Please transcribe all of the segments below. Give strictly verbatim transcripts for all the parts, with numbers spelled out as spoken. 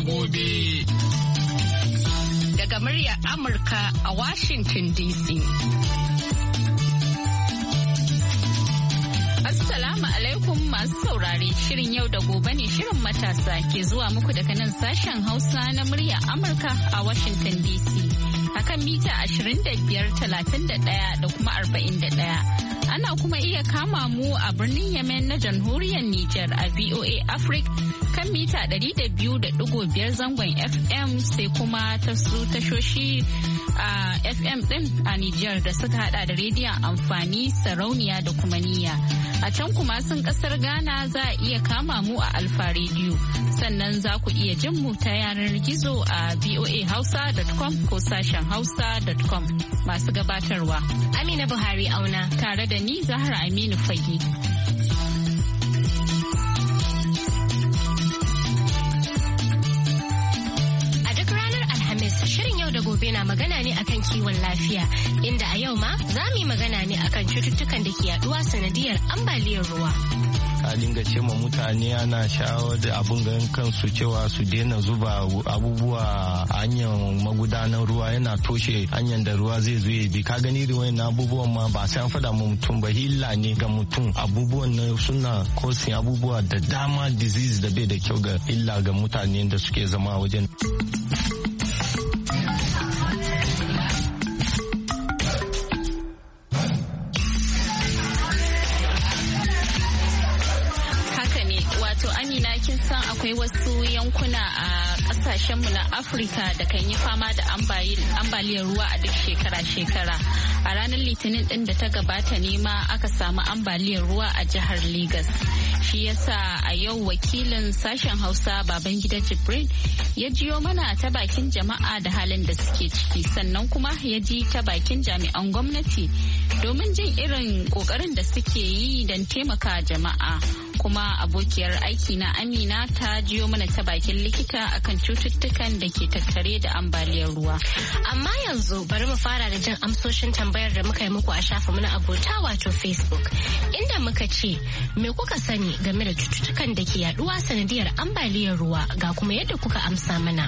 gobe. Daga muryar Amurka a Washington D C. Assalamu alaikum masu saurare, shirin yau da gobe ne shirin matasa ke zuwa muku daga nan sashen Hausa na muryar Amurka a Washington D C. Akan mita ashirin da biyar, talatin da ɗaya da kuma arba'in da ɗaya. Ana kuma iya kama mu a birnin Yemen na jamhuriyar Nijar a V O A Africa kan mita ɗari da biyu da ɗigo biyar zangon F M, sai kuma ta su tashoshi a F M ɗin a Nijar da suka hada da rediyon amfani, sarauniya da kuma niyya. A can kuma sun kasar Ghana za a iya kama mu a Alfa Radio. Sannan za ku iya jin mu ta yanar gizo a voa hausa dot com ko sashen hausa dot com. Masu gabatarwa Amina Buhari Auna tare da ni Zahra Aminu Fage. Gobe na magana ne akan kiwon lafiya, inda a yau ma za mu yi magana ne akan cututtukan da ke yaduwa sanadiyar ambaliyar ruwa. A dinga ce ma mutane ana shawar da abun ganin kansu cewa su daina zuba abubuwa a hanyar magudanar ruwa, yana toshe hanyar da ruwa zai zo ya bi. Ka gani da wayan abubuwan ma ba sai an fada ma mutum ba, illa ne ga mutum. Abubuwan na suna kosin abubuwa da dama, disease da bai da kyau ga illa ga mutane da suke zama wajen. Akwai wasu yankuna a kasashenmu na Afirka da kan yi fama da ambaliyar ruwa a duk shekara-shekara. A ranar Litinin din da ta gabata ne ma aka samu ambaliyar ruwa a jihar Legas. Shi yasa a yau wakilin sashen Hausa Babangida Jibrin ya jiyo mana ta bakin jama'a da halin da suke ciki, sannan kuma ya ji ta bakin jami'an gwamnati domin jin irin kokarin da suke yi don taimaka jama'a. Kuma abokiyar aiki na Amina ta jiyo mana ta bakin likita akan cututtukan da ke tattare da ambaliyar ruwa. Amma yanzu bari mu fara da jin amsoshin tambayar da muka yi muku a shafinmu na abota wato Facebook, inda muka ce me kuka sani game da cututtukan da ke yaduwa sanadiyar ambaliyar ruwa, ga kuma yadda kuka amsa mana.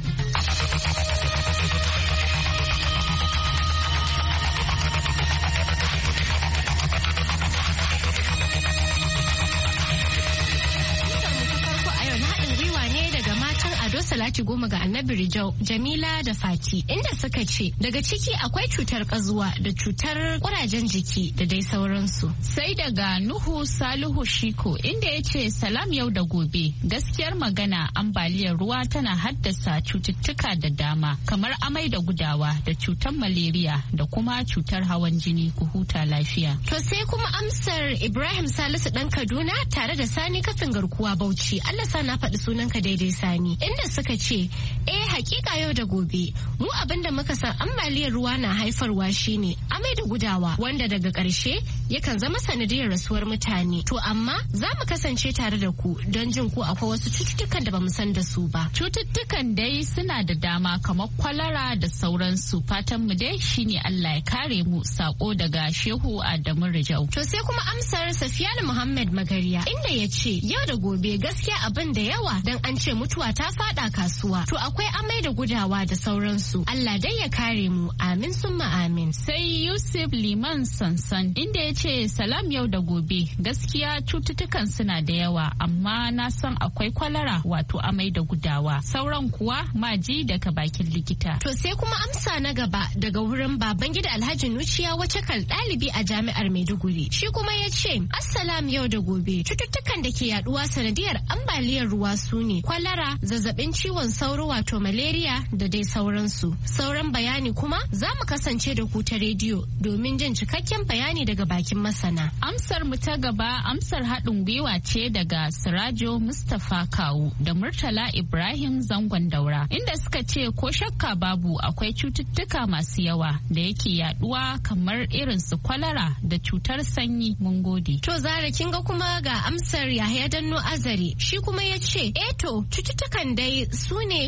Salati goma ga Annabi Rijau, Jamila da Fati, inda suka ce daga ciki akwai cutar kazuwa da cutar kurajen jiki da dai sauransu. Sai daga Nuhu Salihu Shiko, inda ya ce salam yau da gobe, gaskiyar magana ambaliyar ruwa tana haddasa cututtuka da dama kamar amai da gudawa da cutar malaria da kuma cutar hawan jini, ku huta lafiya. To sai kuma amsar Ibrahim Salisu dan Kaduna tare da Sani kafin garkuwa Bauchi, Allah sa na faɗi sunanka daidai Sani, inda suka ce eh hakika yau da gobe mu abinda muka san ambaliyar ruwa na haifarwa shine amai da gudawa, wanda daga ƙarshe yakan zama sanadiyar rasuwar mutane. To amma za mu kasance tare da ku don jin ko akwai wasu cututtukan da bamu san da su ba. Cututtukan dai suna da dama kamar kwalara da sauransu. Fatan mu dai shine Allah ya kare mu. Sako daga Shehu Adamu Rijau. To sai kuma amsar Safiyanu Muhammad Magariya, inda ya ce yau da gobe gaskiya abin da yawa dan an ce mutuwa ta fada kasuwa. To akwai amai da gudawa da sauransu. Allah dai ya kare mu. Amin summa amin. Sai Yusuf Liman Sansan, inda ya ce salam yau da gobe, gaskiya cututtukan suna da yawa amma na san akwai kwalara wato amai da gudawa, sauran kuwa maji daga bakin likita. To sai kuma amsa na gaba daga wurin Babangida Alhaji Nuciya wace kal ɗalibi a jami'ar Maiduguri. Shi kuma ya ce assalam yau da gobe, cututtukan da ke yaduwa sanadiyar ambaliyar ruwa su ne kwalara, zazzabin ciwon sauro wato malaria da dai sauransu. Sauran bayani kuma za mu kasance da ku ta rediyo domin jin cikakken bayani daga bakin masana. Amsar mu ta gaba amsar haɗin gwiwa ce daga Sirajo Mustapha Kawu da Murtala Ibrahim Zangon Daura, inda suka ce ko shakka babu akwai cututtuka masu yawa da yake yaduwa kamar irin su kwalara da cutar sanyi. Mun gode. To Zara kin ga kuma ga amsar Yahaya Danno Azare, shi kuma ya ce eh to cututtukan dai su ne cutar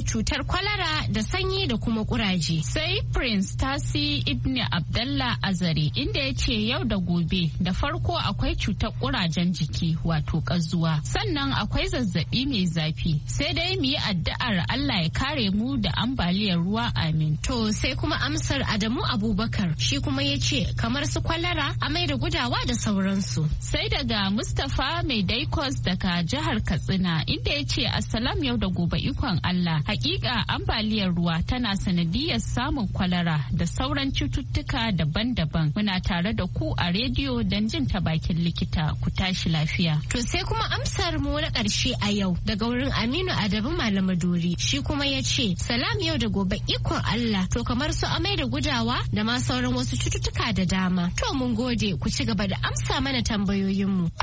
kwalara da sanyi da kuma kuraje. Sai Prince Tasi Ibn Abdallah Azare inda ya ce yau da gobe da farko akwai cutar kurajen jiki wato kazuwa, sannan akwai zazzabi mai zafi, sai dai mu yi addu'ar Allah ya kare mu da ambaliyar ruwa amin. To sai kuma amsar Adamu Abubakar shi kuma ya ce kamar su kwalara, amai da gudawa da sauransu. Sai daga Mustapha Mai Daikos daga jihar Katsina inda ya ce assalam yau da gobe ikon Allah, hakika ambaliyar ruwa tana sanadiyar samun kwalara da sauran cututtuka daban-daban. Muna tare da ku a rediyo don jin ta bakin likita, ku tashi lafiya. To sai kuma amsar mu na ƙarshe a yau daga wurin Aminu Adabu Malamadori shi kuma ya ce salam yau da gobe ikon Allah, to kamar su amai da gudawa da ma sauran wasu cututtuka da dama. To mun gode, ku ci gaba da amsa mana tambayoyinmu.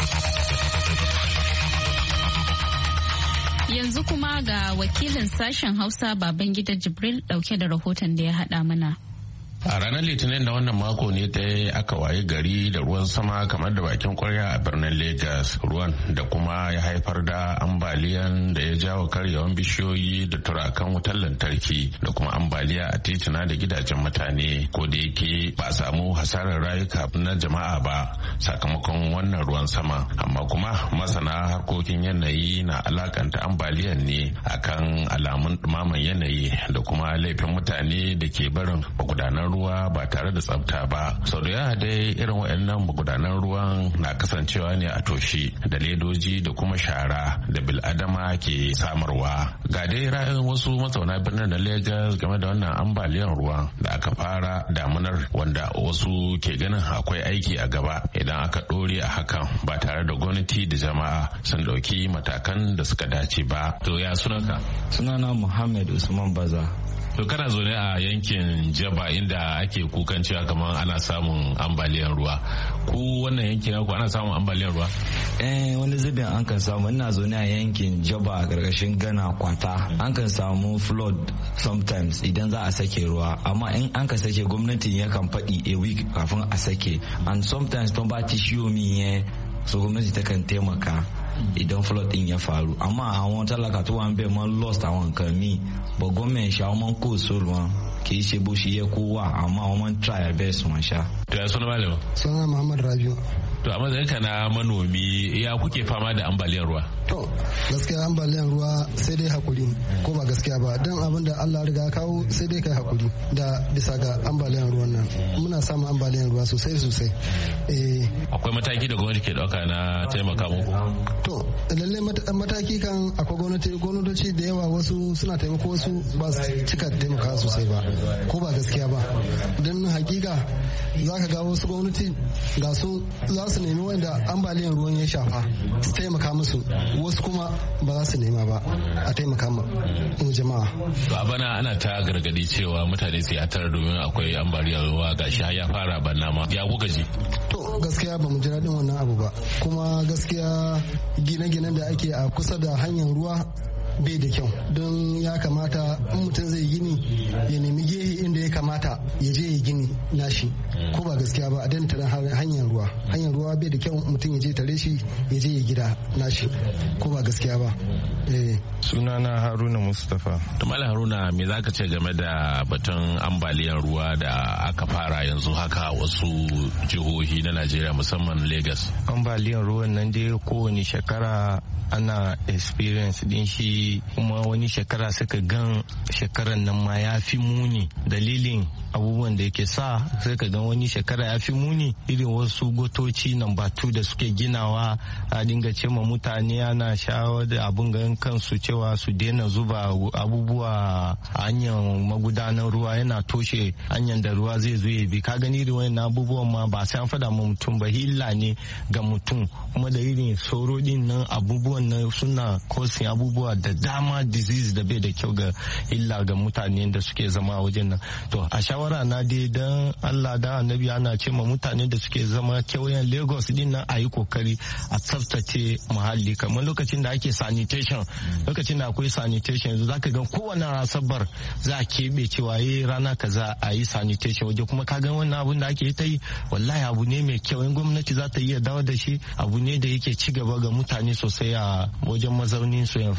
Yanzu kuma ga wakilin sashen Hausa Babangida Jibril dauke da rahoton da ya haɗa mana. A ranar Litinin da wannan mako ne ta aka waye gari da ruwan sama kamar da bakin kwarya a birnin Lagos, ruwan da kuma ya haifar da ambaliyan da ya jawo karyawan bishiyoyi da turakan wutar lantarki da kuma ambaliya a tituna da gidajen mutane, ko da yake ba a samu hasarar rayuka na jama'a ba sakamakon wannan ruwan sama, amma kuma masana harkokin yanayi na alakanta ambaliyan ne akan alamun dumaman yanayi da kuma laifin mutane da ke barin magudanar ruwa ba tare da tsafta ba. Sau da yawa dai irin waɗannan magudanan ruwan na kasancewa ne a toshe da ledoji da kuma shara da bil'adama ke samarwa. Ga dai ra'ayin wasu mazauna birnin na Lagos game da wannan ambaliyar ruwan da aka fara damunar, wanda wasu ke ganin akwai aiki a gaba idan aka ɗore a hakan ba tare da gwamnati da jama'a sun ɗauki matakan da suka dace ba. To ya sunanka? Sunana Muhammad Usman Baza. To kana zo ne a yankin Jaba inda ake kukan cewa kamar ana samun ambaliyar ruwa. Ku wannan yankin ku ana samun ambaliyar ruwa? Eh, wani zubin an kan samu. Ina zo ne a yankin Jaba a gargashin Gana Kwata. An kan samu flood sometimes idan za a sake ruwa, amma in an ka sake gwamnati yakan faɗi a week kafin a sake, and sometimes don ba tishiyomi ne, so gwamnati takan taimaka idan flood din ya faru. Amma àwọn tálákà tó wà ń bẹ̀ mọ́ lost àwọn nǹkan míì, but government ṣá wọ́n máa ń kó sóòlù wọn kì í ṣe bó ṣe yẹ kó wà, àmọ́ àwọn máa ń try best wọn ṣá. To ya suna malama? Suna Muhammad Rabiu. To a matsayin ka na manomi ya kuke fama da ambaliyar ruwa? To gaskiya ambaliyar ruwa sai dai hakuri, ko ba gaskiya ba, don abin da Allah riga kawo sai dai kai hakuri da bisa ga ambaliyar ruwan nan. Muna samun ambaliyar ruwa sosai sosai. Eh, akwai mataki da gwamnati ke dauka na taimaka muku? To lalle mataki kan akwai gwamnati gwamnatoci da yawa, wasu suna taimako, wasu ba su cika taimaka sosai ba, ko ba gaskiya ba. Don hakika za ka ga wasu gwamnati ga su za su nemi wanda ambaliyar ruwan ya shafa su taimaka musu, wasu kuma ba za su nema ba a taimaka mu jama'a. To a bana ana ta gargadi cewa mutane su yi tara domin akwai ambaliyar ruwa ga shi ya fara banna ma, ya kuka ji? To gaskiya ba mu ji daɗin wannan abu ba, kuma gaskiya gine-ginen da ake a kusa da hanyar ruwa bai da kyau, don ya kamata in mutum zai gini ya nemi gehe inda ya kamata ya je ya gini nashi, ko ba gaskiya ba a daina tare hanyar ruwa. Hanyar ruwa bai da kyau mutum ya je tare shi ya je ya gida nashi, ko ba gaskiya ba. Eh. Sunana Haruna Mustapha. Tumala Haruna, me za ka ce game da batun ambaliyar ruwa da aka fara yanzu haka wasu jihohi na Najeriya musamman Lagos? Ambaliyar ruwan nan dai kowane shekara ana experience din shi, kuma wani shekara suka gan shekaran nan ma ya fi muni. Dalilin abubuwan da yake sa sai ka gan wani shekara ya fi muni, irin wasu gotoci number two da suke ginawa, a dinga ce ma mutane ana shawar da abun gan kansu cewa su daina zuba abubuwa a hanyar magudanar ruwa, yana toshe hanyar da ruwa zai zo ya bi. Ka gani irin wannan abubuwan ma ba sai an faɗa ma mutum ba, illa ne ga mutum. Kuma da irin sauro din nan abubuwan nan suna causing abubuwa da dama, disease da bai da kyau ga illa ga mutane da suke zama a wajen nan. To a shawara na dai dan Allah da annabi ana ce ma mutane da suke zama kewayen Lagos din nan a yi kokari a tsaftace muhalli, kamar lokacin da ake sanitation, lokacin da akwai sanitation yanzu zaka ga kowane asabar za a keɓe cewa yi rana kaza a yi sanitation waje, kuma ka ga wannan abun da ake ta yi wallahi abu ne mai kyau. In gwamnati za ta iya dawo da shi, abu ne da yake ci gaba ga mutane sosai a wajen mazaunin su environment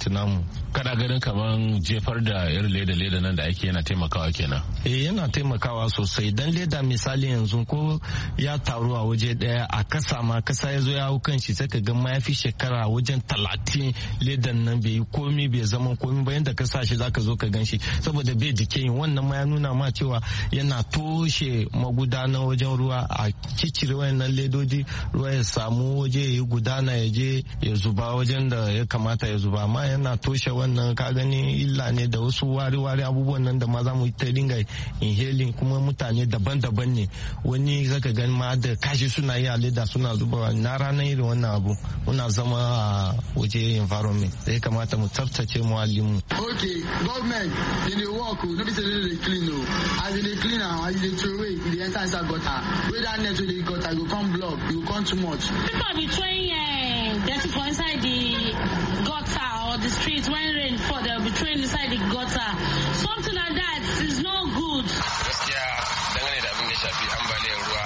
government namu. Kana ganin kaman jefar da irin leda-leda nan da ake yana taimakawa kenan? Eh yana taimakawa sosai, dan leda misali yanzu ko ya taru a waje daya a kasa ma kasa ya zo ya hau kan shi sai ka ga ma ya fi shekara wajen talatin ledan nan bai yi komi bai zama komi ba, yanda ka sa shi zaka zo ka gan shi saboda bai jike wannan ma ya nuna ma cewa yana toshe magudanar wajen ruwa, a cicire wayannan ledodi ruwa ya samu waje ya yi gudana ya je ya zuba wajen da ya kamata ya zuba, amma yana toshe wannan ka gani illa ne da wasu wari-wari abubuwan nan da ma za mu ta dinga inhaling, kuma mutane daban-daban ne, wani zaka gani ma da kashi suna yi a leda suna zubawa. Na ranar irin wannan abu muna zama a waje environment da ya kamata mu tsaftace muhallinmu. Okay, government in the work no be say dey clean o, as dey clean am as dey throw away e dey enter inside gutter, wey that net wey dey gutter go come block, e go come too much. People be throwing uh, dirty for inside the gutter or the street when rain fall, they will be throwing inside the gutter. Something like that is no good. Gaskiya dangane da abin da shafi ambaliyar ruwa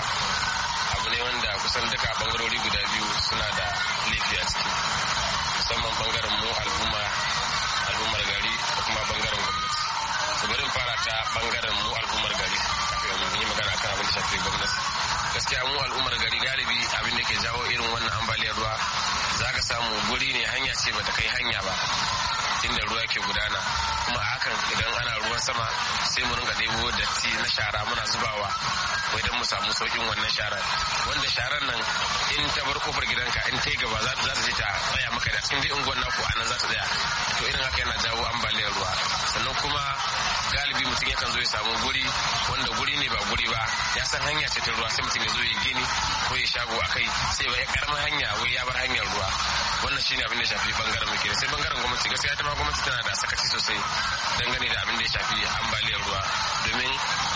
abu ne wanda kusan duka bangarori guda biyu suna da laifi a ciki, musamman bangaren mu al'umma al'ummar gari da kuma bangaren gwamnati. So bari in fara ta bangaren mu al'ummar gari kafin mu yi magana kan abin da shafi gwamnati. Gaskiya mu al'ummar gari galibi abin da ke jawo irin wannan ambaliyar ruwa zaka samu guri ne hanya ce bata kai hanya ba inda ruwa ke gudana, kuma a hakan idan ana ruwan sama sai mu ringa ɗebo datti na shara muna zubawa wai don mu samu saukin wannan sharar, wanda sharar nan in ta bar kofar gidanka in ta yi gaba za ta je ta tsaya maka da cikin dai unguwar naku a nan za ta tsaya, to irin haka yana jawo ambaliyar ruwa. Sannan kuma galibi mutum yakan zo ya samu guri wanda guri ne ba guri ba, ya san hanya ce ta ruwa sai mutum ya zo ya gini ko ya shago a kai sai bai karamin hanya wai ya bar hanyar ruwa. Wannan shine abin da ya shafi bangaren muke. Sai bangaren gwamnati, gaskiya ita ma gwamnati tana da sakaci sosai dangane da abin da ya shafi ambaliyar ruwa, domin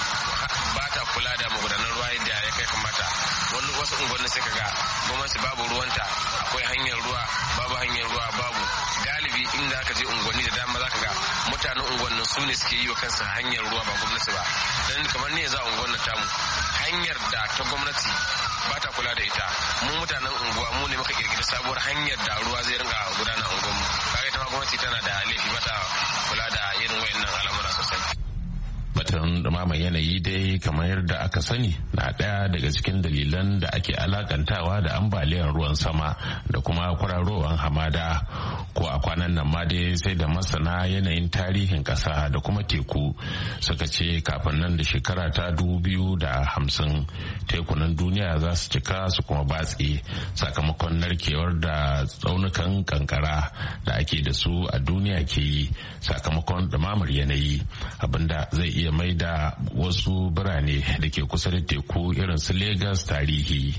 ba ta kula da magudanar ruwa yadda ya kai kamata. Wani wasu unguwanni sai kaga gwamnati babu ruwanta, akwai hanyar ruwa babu hanyar ruwa babu. Galibi inda aka je unguwanni da dama zaka ga mutanen unguwannin su ne suke yi wa kansu hanyar ruwa ba gwamnati ba. Dan kamar ne za unguwannin tamu hanyar da ta gwamnati ba ta kula da ita, mu mutanen unguwa mu ne muka kirkiri sabuwar hanyar da ruwa zai ringa gudana unguwanmu. Kaga ita ma gwamnati tana da laifi, ba ta kula da irin wayannan al'amura sosai. Batun dumama yanayi dai kamar yadda aka sani na ɗaya daga cikin dalilan da ake alakantawa da ambaliyar ruwan sama da kuma kwararowar hamada. Ko a kwanan nan ma dai sai da masana yanayin tarihin ƙasa da kuma teku suka ce kafin nan da shekara ta dubu biyu da hamsin tekunan duniya za su cika su kuma batse sakamakon narkewar da tsaunukan kankara da ake da su a duniya ke yi sakamakon dumamar yanayi, abinda zai iya mai da wasu birane da ke kusa da teku irin su Legas tarihi.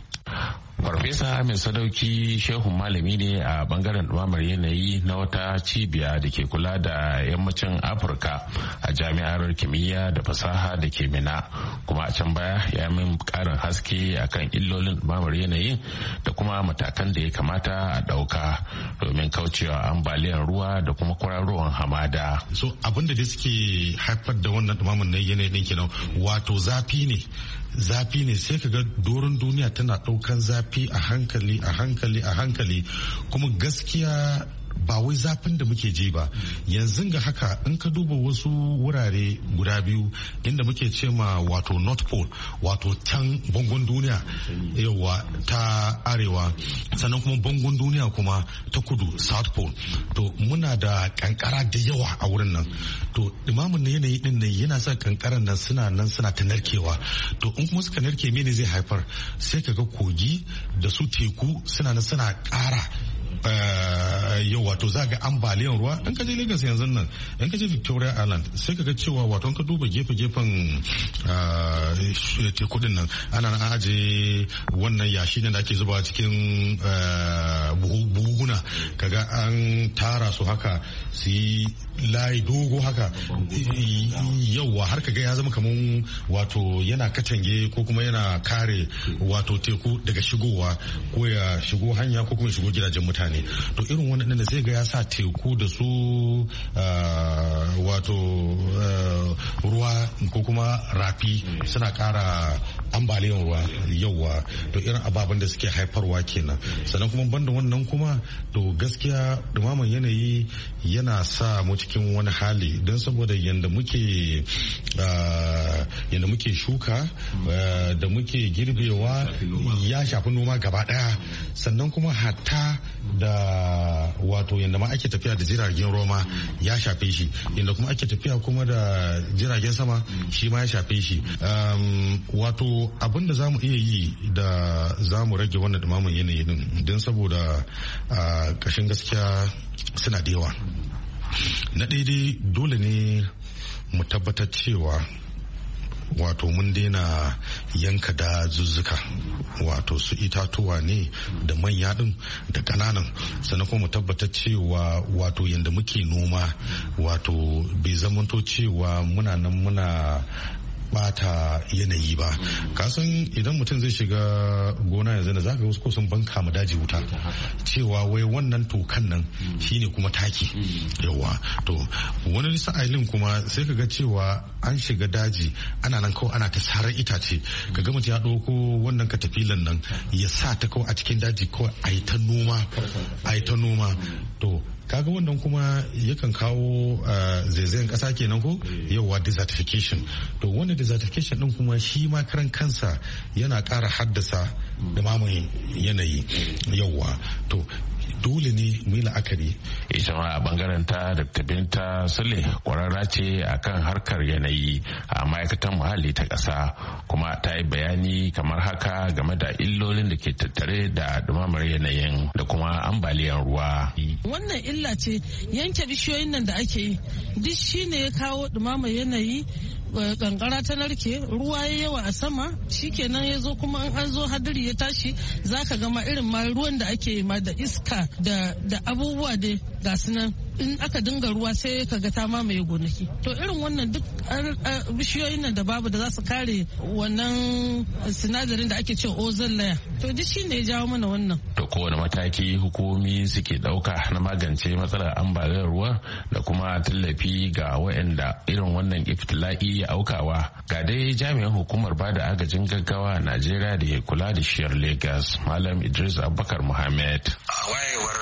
Farfesa Ahmed Sadauki shehun malami ne a bangaren dumamar yanayi na wata cibiya da ke kula da yammacin Afirka a jami'ar kimiyya da fasaha da ke Mina, kuma a can baya ya min karin haske akan illolin dumamar yanayin da kuma matakan da ya kamata a dauka domin kaucewa ambaliyar ruwa da kuma kwararowar hamada. So abin da suke haifar da wannan dumamar yanayi din kenan, wato zafi ne zafi ne sai kaga doron duniya tana daukan zafi a hankali a hankali a hankali, kuma gaskiya ba wai zafin da muke ji ba yanzu ga haka. In ka duba wasu wurare guda biyu inda muke ce ma wato North Pole, wato can bangon duniya yawa ta arewa, sannan kuma bangon duniya kuma ta kudu South Pole, to muna da kankara da yawa a wurin nan. To imamun na yanayi din nan yana sa kankaran nan suna nan suna ta narkewa, to in kuma suka narke mene zai haifar? Sai kaga kogi da su teku suna nan suna ƙara yau wato za ga ambaliyan ruwa. In ka je Lagos yanzu nan, in ka je Victoria Island sai ka ga cewa wato in ka duba gefe-gefen teku din nan ana nan aje wannan yashi ne da ake zuba cikin buhuna, kaga an tara su haka su yi layi dogo haka yauwa har kaga ya zama kaman wato yana katange ko kuma yana kare wato teku daga shigowa ko ya shigo hanya ko kuma shigo gidajen mutane. To irin wannan da sai ga ya sa teku da su wato ruwa ko kuma rafi suna kara ambaliyan ruwa yawa to irin ababen da suke haifarwa kenan. Sannan kuma banda wannan kuma to gaskiya dumaman yanayi yana sa mu cikin wani hali don saboda yanda muke yanda muke shuka da muke girbewa ya shafi noma gaba daya. Sannan kuma hatta da wato yanda ma ake tafiya da jiragen roma ya shafe shi, yanda kuma ake tafiya kuma da jiragen sama shi ma ya shafe shi. Wato abin da za mu iya yi da za mu rage wannan dumaman yanayi din don saboda kashin gaskiya suna da yawa. Na daidai dole ne mu tabbatar cewa wato mun daina yanka da zuzzuka, wato su itatuwa ne da manya din da kananan. Sannan kuma mu tabbatar cewa wato yanda muke noma wato bai zamanto cewa muna nan muna bata yanayi ba. Kasan idan mutum zai shiga gona yanzu da zaka wasu sun banka ma daji wuta cewa wai wannan tokan nan shine kuma taki. Yawa to wani sa'ilin kuma sai kaga cewa an shiga daji ana nan kawai ana ta sarar itace, kaga mutum ya ɗauko wannan katafilan nan ya sa ta kawai a cikin daji kawai a yi ta noma a yi ta noma. To kaga wannan kuma yakan kawo zaizayen kasa kenan ko yawa desertification. To wannan desertification din kuma shi ma karan kansa yana ƙara haddasa dumaman yanayi yawa. To dole ne mu yi la'akari. Ita ma a bangaren ta Dr. Binta Sule kwararra ce akan harkar yanayi a ma'aikatan muhalli ta ƙasa, kuma ta yi bayani kamar haka game da illolin da ke tattare da dumamar yanayin da kuma ambaliyar ruwa. Wannan illa ce yanke bishiyoyin nan da ake yi duk shi ne ya kawo dumamar yanayi. Kankara ta narke, ruwa ya yawa a sama, shikenan ya zo kuma in an zo hadiri ya tashi zaka gama irin ma ruwan da ake ma da iska da da abubuwa da ga sunan in aka dinga ruwa sai ka ga ta mamaye gonaki. To irin wannan duk bishiyoyin nan da babu da za su kare wannan sinadarin da ake cewa ozone layer. To duk shi ne ya jawo mana wannan. To kowane mataki hukumomi suke dauka na magance matsalar ambaliyar ruwa da kuma tallafi ga waɗanda irin wannan iftila'i ya aukawa. Ga dai jami'an hukumar bada agajin gaggawa a Najeriya da ya kula da shiyar Lagos, Malam Idris Abubakar Muhammad. A wayewar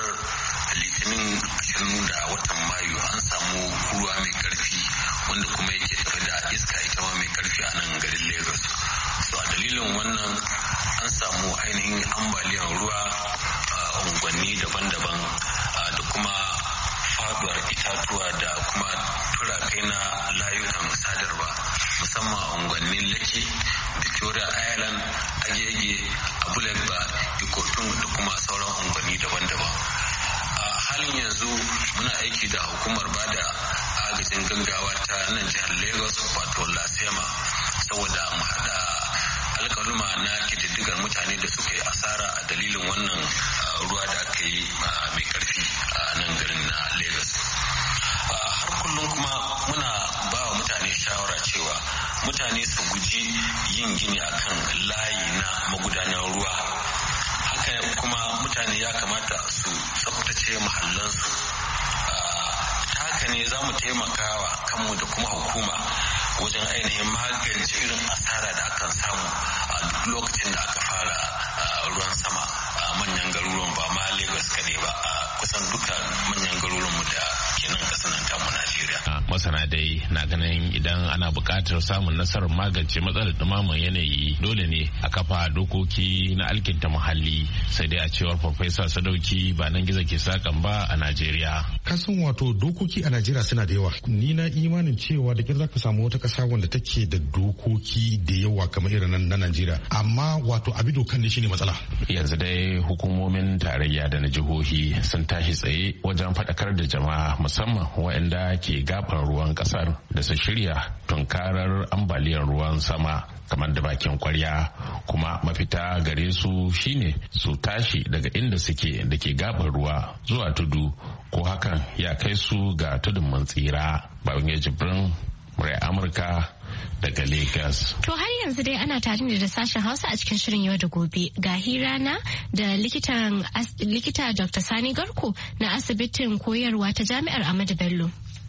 litinin ashirin da watan Mayu an samu ruwa mai karfi wanda kuma yake tafi da iska ita ma mai karfi a nan garin Lagos. So a dalilin wannan an samu ainihin ambaliyar ruwa a unguwanni daban-daban da kuma faduwar itatuwa da kuma turakai na layukan sadarwa musamman a unguwannin Lekki, Victoria Island, Agege, Abulegba, Ikotun da kuma sauran unguwanni daban-daban. A halin yanzu muna aiki da hukumar bada agajin gaggawa ta nan jihar Lagos wato Lasema saboda mu haɗa alƙaluma na kididdigar mutane da suka yi asara a dalilin wannan ruwa da aka yi mai karfi a nan garin na Lagos. Har kullum kuma muna ba wa mutane shawara cewa mutane su guji yin gini akan layi na magudanar ruwa. Haka kuma mutane ya kamata su tsaftace mahallansu. Ta haka ne za mu taimaka wa kanmu da kuma hukuma wajen ainihin magance irin asara da akan samu a duk lokacin da aka fara ruwan sama a manyan garuruwan ba ma Lagos kadai ba a kusan duka manyan garuruwan mu da kenan kasan tamu Najeriya. Masana dai na ganin idan ana buƙatar samun nasarar magance matsalar dumaman yanayi dole ne a kafa dokoki na alkinta muhalli, sai dai a cewar Farfesa Sadauki ba nan gizo ke sakan ba a Najeriya. Kasan wato dokoki a Najeriya suna da yawa. Ni na imanin cewa da kin zaka samu wata ƙasa wanda take da dokoki da yawa kamar irin nan na Najeriya, amma wato abi dokan ne shine matsala. Yanzu dai hukumomin tarayya da na jihohi sun tashi tsaye wajen faɗakar da jama'a musamman waɗanda ke gaban ruwan ƙasar da su shirya tunkarar ambaliyar ruwan sama kamar da bakin kwarya, kuma mafita gare su shine su tashi daga inda suke da ke gaban ruwa zuwa tudu ko hakan ya kai su ga tudun mun tsira. Babin Jibrin, murai Amurka daga Lagos. To har yanzu dai ana tare da sashen Hausa a cikin shirin yau da gobe ga hirana da likitan likita Doctor Sani Garko na asibitin koyarwa ta Jami'ar Ahmadu Bello.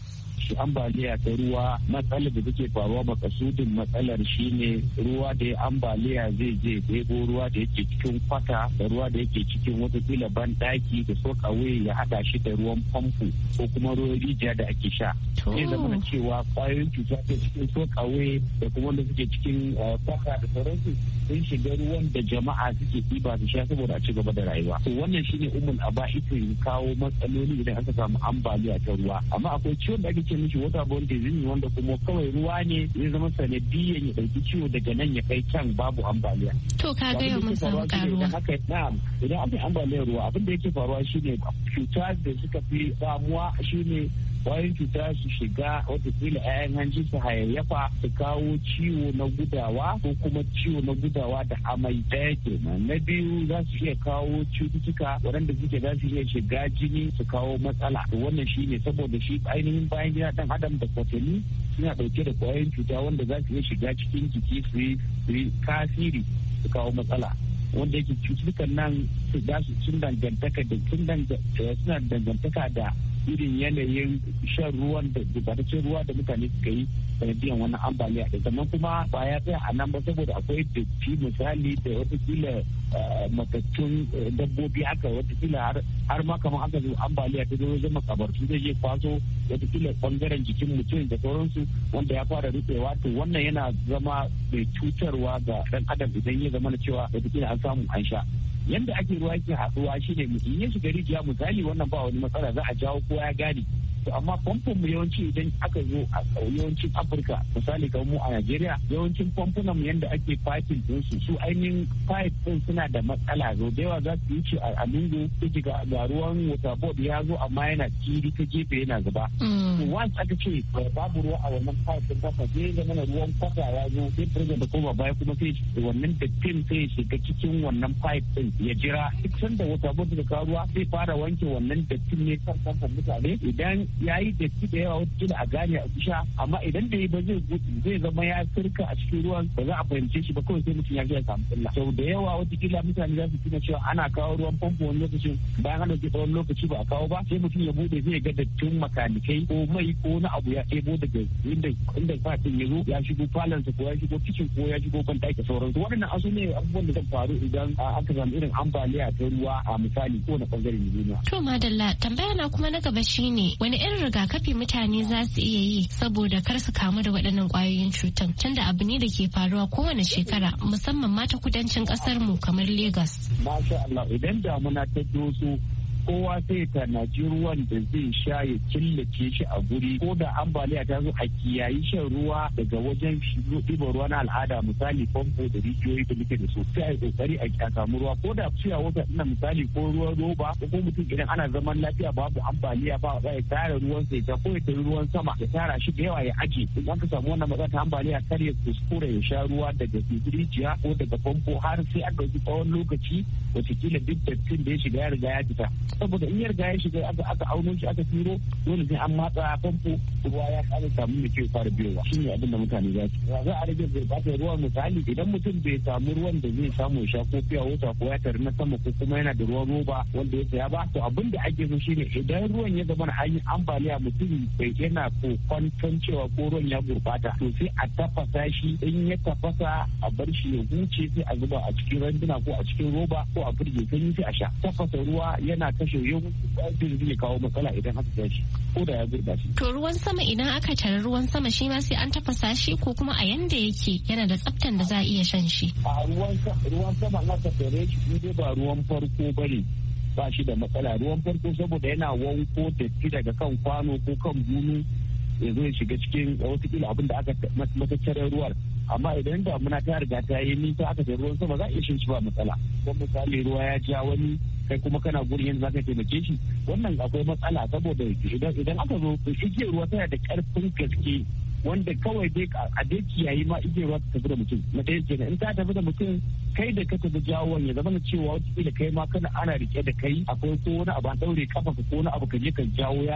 shi ambaliya ta ruwa matsalar da take faruwa makasudin matsalar shine ruwa da ya ambaliya zai je ɗebo ruwa da yake cikin kwata da ruwa da yake cikin watakila ban daki da sokawe ya hada shi da ruwan famfo ko kuma ruwan rijiya da ake sha zai zama cewa kwayoyin cuta ta cikin sokawe da kuma wanda suke cikin kwata da sauransu sun shiga ruwan da jama'a suke ɗiba su sha saboda a ci gaba da rayuwa to wannan shine umul aba'isin kawo matsaloli idan aka samu ambaliya ta ruwa amma akwai ciwon da ake ce mishi waterborne disease wanda kuma kawai ruwa ne zai zama sanadiyan ya ɗauki ciwo daga nan ya kai can babu ambaliya to ka ga yau mun samu karuwa idan idan aka yi ambaliyar ruwa abin da yake faruwa shine cuta da suka fi damuwa shine kwayoyin cuta su shiga watakila 'ya'yan hanji su hayayyafa su kawo ciwo na gudawa ko kuma ciwo na gudawa da amai ɗaya kenan na biyu za su iya kawo cututtuka waɗanda suke za su iya shiga jini su kawo matsala to wannan shine saboda shi ainihin bayan gida ɗan adam da kwatanni suna ɗauke da kwayoyin cuta wanda za su iya shiga cikin jiki su yi tasiri su kawo matsala wanda yake cututtukan nan sun dangantaka da suna dangantaka da irin yanayin shan ruwan da gubataccen ruwa da mutane suka yi sanadiyan wannan ambaliya da sannan kuma ba ya tsaya a nan ba saboda akwai datti misali da watakila matattun dabbobi haka watakila har ma kamar aka zo ambaliya ta zo zama kabartu zai je kwaso watakila bangaren jikin mutum da sauransu wanda ya fara rufewa to wannan yana zama mai cutarwa ga dan adam idan ya zama na cewa watakila an samu an sha yanda ake ruwa yake haɗuwa shine in ya shiga rijiya misali wannan ba wani matsala za a jawo kowa ya gane to amma famfon mu yawanci idan aka zo a yawancin Afirka misali kamar mu a Najeriya yawancin famfunan mu yanda ake piping din su su ainihin pipe din suna da matsala zo da yawa za su wuce a lungu su ga ga ruwan water board ya zo amma yana kiri ta gefe yana zuba to once aka ce babu ruwa a wannan pipe din kafa zai zama na ruwan kwata ya zo sai furga da koma baya kuma sai wannan dattin sai shiga cikin wannan pipe din ya jira duk sanda water board da kawo ruwa sai fara wanke wannan dattin ne kan kan mutane idan ya yi datti da yawa wata a gane a sha amma idan da yi ba zai zai zama ya sirka a cikin ruwan ba za a fahimce shi ba kawai sai mutum ya ga ya samu illa sau da yawa wata mutane za su tuna cewa ana kawo ruwan famfo wani lokacin bayan ana ke tsawon lokaci ba a kawo ba sai mutum ya bude zai ga dattin makanikai ko mai ko na abu ya ɗebo daga inda inda fatin ya zo ya shigo falansa ko ya shigo kicin ko ya shigo ban ɗaki sauransu waɗannan asu ne abubuwan da zan faru idan aka samu irin ambaliya ta ruwa a misali ko na ɓangaren duniya. To madalla tambaya na kuma na gaba shine wani irin rigakafi mutane za su iya yi saboda kar su kamu da waɗannan ƙwayoyin cutan tunda abu ne da ke faruwa kowane shekara musamman ma ta kudancin ƙasar mu kamar Lagos. Masha Allah idan damuna ta doso kowa sai tanaji ruwan da zai sha ya killace shi a guri ko da ambaliya ta zo a kiyayi shan ruwa daga wajen ɗiban ruwa na al'ada misali famfo da rijiyoyi da muke da su sai a yi kokari a samu ruwa ko da ciya wata ina misali ko ruwan roba ko mutum idan ana zaman lafiya babu ambaliya ba za ya tara ruwan sai ta ko ya tari ruwan sama ya tara shi da yawa ya aje in an ka samu wannan matsala ta ambaliya kar ya kuskura ya sha ruwa daga rijiya ko daga famfo har sai an ɗauki tsawon lokaci wataƙila duk dattin da ya shiga ya riga ya fita saboda in yarda ya shiga aka aka auno shi aka turo dole sai an matsa famfo ruwa ya kare samu da ke fara biyowa shine abin da mutane za su za a rage gurbatar ruwa misali idan mutum bai samu ruwan da zai samu ya sha ko fiya wata ko ya tare na sama ko kuma yana da ruwan roba wanda ya saya ba to abin da ake so shine idan ruwan ya zama an yi ambaliya mutum bai yana kokwanton cewa ko ruwan ya gurbata to sai a tafasa shi in ya tafasa a bar shi ya huce sai a zuba a cikin randuna ko a cikin roba ko a firge sanyi sai a sha tafasa ruwa yana kashe yau zai kawo matsala idan aka tashi ko da ya gurba shi. To ruwan sama idan aka tare ruwan sama shi ma sai an tafasa shi ko kuma a yanda yake yana da tsaftan da za a iya shan shi. A ruwan ruwan sama aka tare shi ne ba ruwan farko bane ba shi da matsala ruwan farko saboda yana wanko datti daga kan kwano ko kan bunu ya zo ya shiga cikin watakila abin da aka matattarar ruwan amma idan damuna ta riga ta yi nisa aka da ruwan sama za a iya shan shi ba matsala don misali ruwa ya ja wani kai kuma kana gurin yadda zaka taimake shi wannan akwai matsala saboda idan aka zo igiyar ruwa tana da karfin gaske wanda kawai dai a dai kiyayi ma igiyar ruwa ta tafi da mutum na ɗaya kenan in ta tafi da mutum kai da ka tafi jawon ya zama na cewa wata kai ma kana ana rike da kai akwai ko wani abu an ɗaure kafa ko wani abu ka je ka jawo yaron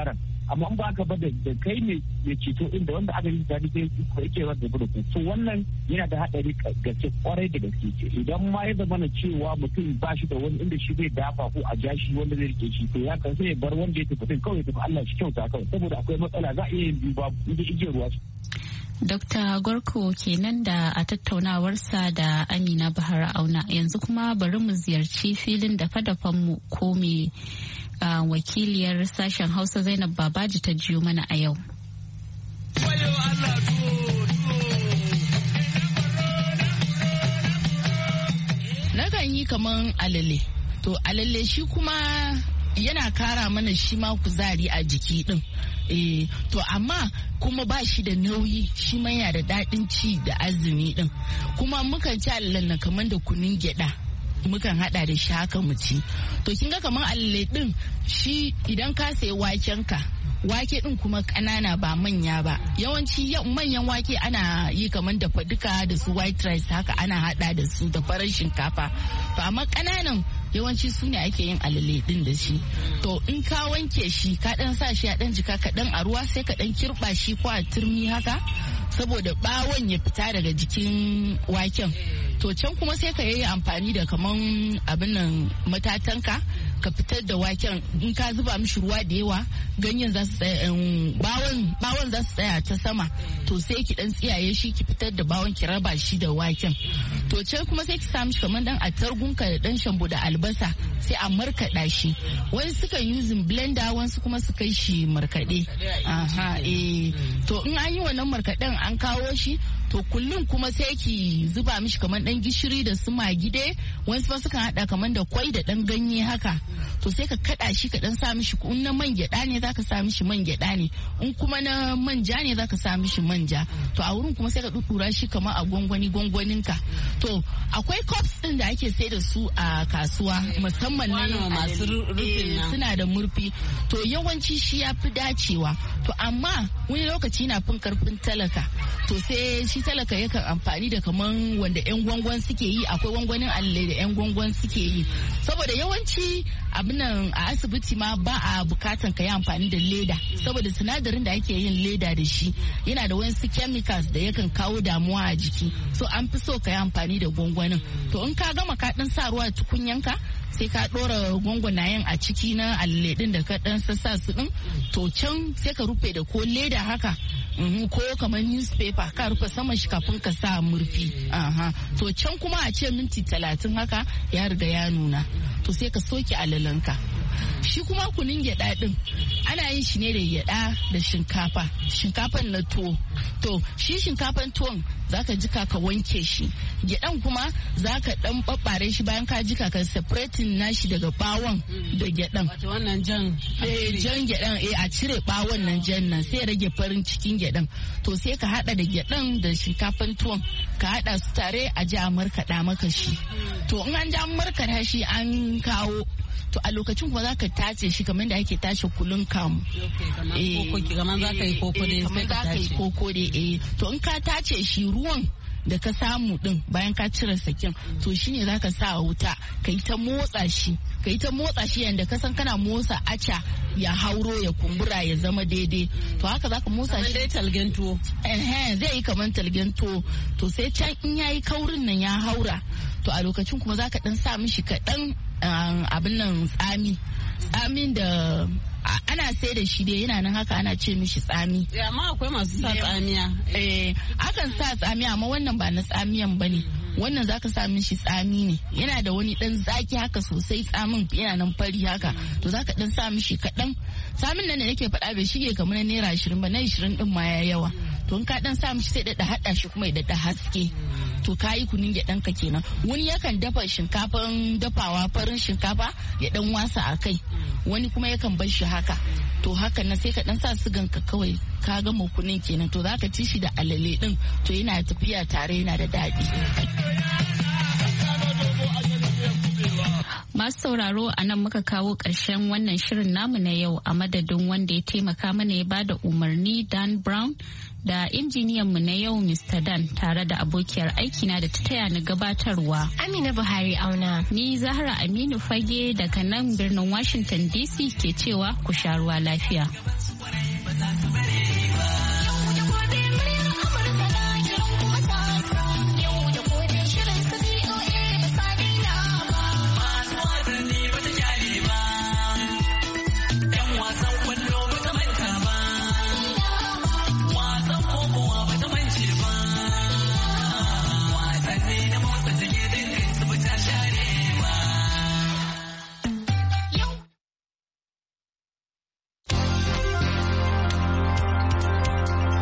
amma in ba ka ba da kai ne mai ceto inda wanda aka yi tare sai ko yake wanda gudu ku to wannan yana da hadari gaske kwarai da gaske ce idan ma ya zama na cewa mutum ba shi da wani inda shi zai dafa ko a jashi wanda zai rike shi to ya kan sai ya bar wanda ya tafi kawai tafi Allah shi kyauta kawai saboda akwai matsala za a iya yin biyu babu inda igiyar ruwa. Dokta Gorko kenan da a tattaunawarsa da Amina Bahar Auna. Yanzu kuma bari mu ziyarci filin dafa-dafanmu ko me wakiliyar sashen Hausa Zainab Babaji ta jiyo mana a yau. Nakan yi kaman alale. To alale shi kuma yana kara mana shi ma kuzari a jiki din. Eh, to amma kuma ba shi da nauyi shi ma yana da daɗin ci da azumi din. Kuma mukan ci alalen na kaman da kunun gyada. Mukan hada da shi haka mu ci. To kin ga kaman alale din shi idan ka sayi waken ka wake din kuma kanana ba manya ba yawanci manyan wake ana yi kaman dafa duka da su white rice haka ana hada da su da farar shinkafa to amma kananan yawanci su ne ake yin alale din da shi to in ka wanke shi ka dan sa shi a dan jika ka dan a ruwa sai ka dan kirba shi ko a turmi haka saboda bawon ya fita daga jikin waken to can kuma sai ka yi amfani da kaman abin nan matatanka ka fitar da waken in ka zuba mishi ruwa da yawa ganyen za su tsaya bawon bawon za su tsaya ta sama to sai ki dan tsiyaye shi ki fitar da bawon ki raba shi da waken to can kuma sai ki sa mishi kamar dan atargunka da dan shambo da albasa sai a markada shi wani sukan using blender wasu kuma su kai shi markade aha eh to in an yi wannan markaden an kawo shi to kullum kuma sai ki zuba mishi kamar dan gishiri da su magide wasu ba sukan hada kamar da kwai da dan ganye haka to sai ka kada shi ka dan sa mishi in na man gyada ne zaka sa mishi man gyada ne in kuma na manja ne zaka sa mishi manja to a wurin kuma sai ka dudura shi kamar a gwangwani gwangwanin ka to akwai cups din da ake sai da su a kasuwa musamman ne masu rufin suna da murfi to yawanci shi ya fi dacewa to amma wani lokaci na fin karfin talaka to sai shi talaka yakan amfani da kaman wanda yan gwangwan suke yi akwai gwangwanin alale da yan gwangwan suke yi saboda yawanci abin nan a asibiti ma ba a bukatan ka yi amfani da leda saboda sinadarin da ake yin leda da shi yana da wasu chemicals da yakan kawo damuwa a jiki so an fi so ka yi amfani da gwangwanin to in ka gama ka dan sa ruwa tukunyanka sai ka dora gwangwanayen a ciki na alale din da ka dan sassa su din to can sai ka rufe da ko leda haka ko kamar newspaper ka rufe saman shi kafin ka sa murfi aha to can kuma a ce minti talatin haka ya riga ya nuna to sai ka soke alalanka shi kuma kunin gyada din ana yin shi ne da gyada da shinkafa shinkafan na tuwo to shi shinkafan tuwon zaka jika ka wanke shi gyadan kuma zaka dan babbare shi bayan ka jika ka separating nashi daga bawon da gyadan wato wannan jan eh jan gyadan eh a cire bawon nan jan nan sai rage farin cikin gyadan to sai ka hada da gyadan da shinkafan tuwon ka hada su tare a ji a markada maka shi to in an ja markada shi an kawo to a lokacin kuma zaka tace shi kamar da ake tace kulun kamu eh kamar zaka yi koko dai sai ka tace koko dai eh to in ka tace shi ruwan da ka samu din bayan ka cire sakin to shine zaka sa a wuta kai ta motsa shi kai ta motsa shi yanda ka san kana motsa aca ya hauro ya kumbura ya zama daidai to haka zaka motsa shi dai talgen tuwo eh zai yi kamar talgen tuwo to sai can in yayi kaurin nan ya haura to a lokacin kuma zaka dan sa mishi kaɗan abin nan tsami tsamin da ana sai da shi dai yana nan haka ana ce mishi tsami amma akwai masu sa tsamiya eh akan sa tsamiya amma wannan ba na tsamiyan bane wannan zaka sa mishi tsami ne yana da wani dan zaki haka sosai tsamin yana nan fari haka to zaka dan sa mishi kadan tsamin nan da nake faɗa bai shige kamar na naira ashirin ba na ashirin din ma ya yawa to in ka dan sa mishi sai da hada shi kuma ya da haske to kayi kunin gyaɗan ka kenan wani yakan dafa shinkafan dafawa farin shinkafa ya dan wasa a kai wani kuma yakan bar shi haka to haka nan sai ka dan sa sigan ka kawai ka gama kunin kenan to zaka ci shi da alale din to yana tafiya tare yana da daɗi. Masu sauraro a nan muka kawo ƙarshen wannan shirin namu na yau a madadin wanda ya taimaka mana ya bada umarni Dan Brown da injiniyan mu na yau Mister Dan tare da abokiyar aikina da ta taya ni gabatarwa. Amina Buhari auna. Ni Zahra Aminu Fage daga nan birnin Washington D C ke cewa ku sha ruwa lafiya.